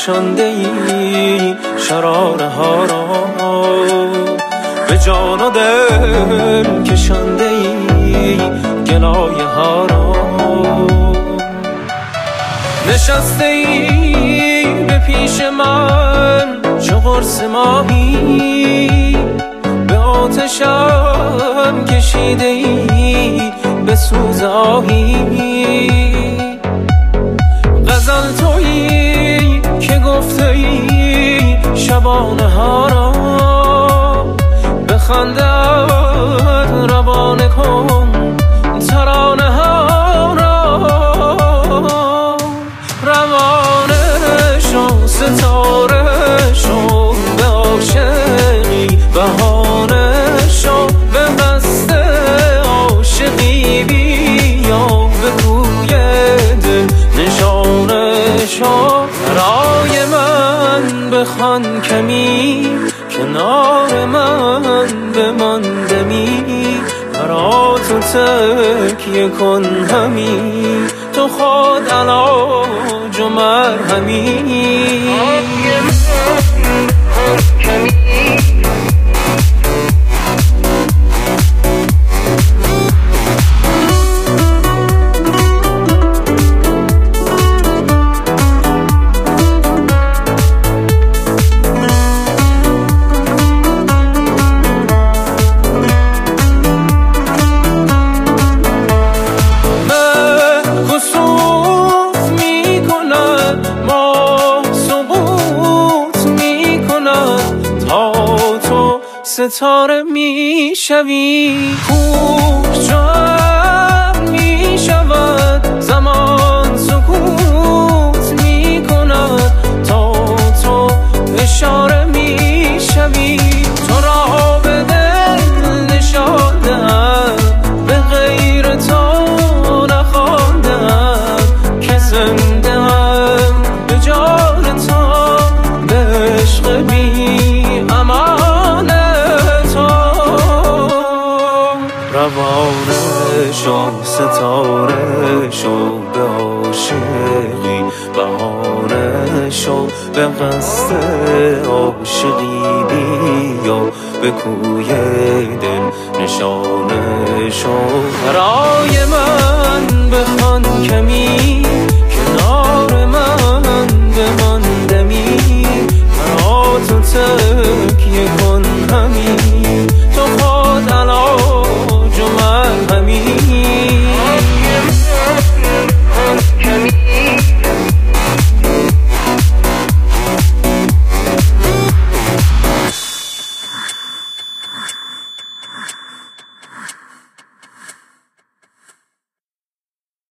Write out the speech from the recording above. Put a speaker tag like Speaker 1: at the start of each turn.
Speaker 1: نشانده ای شراره ها را، به جان و دل کشانده ای گلایه ها را. نشسته ای به پیش من چو قرص ماهی، به آتشم کشیده ای به سوز آهی. غزل تویی که گفته ای شبانه ها را، بخندد روانه کن ترانه ها را. روانه شو ستاره شو به عاشقی، بهانه شو به قصد عاشقی، بیا به کوی دل نشانه شو. برای من بخوان کمی، کنار من بمان دمی، برا تو تکیه کن همی، تو خود علاج و مرهمی. ستاره می شوی کوه جمع می شود، زمان سکوت می کند تا تو اشاره می شوی. تو را به دل نشاندم، به غیر تو نخواندم که زنده هم به جان تو، به عشق بی امان. روانه شو ستاره شو به عاشقی، بهانه شو به قصد عاشقی، بیا به کوی دل نشانه شو. برای من بخوان کمی، کنار من بمان دمی، برا تو تکیه کن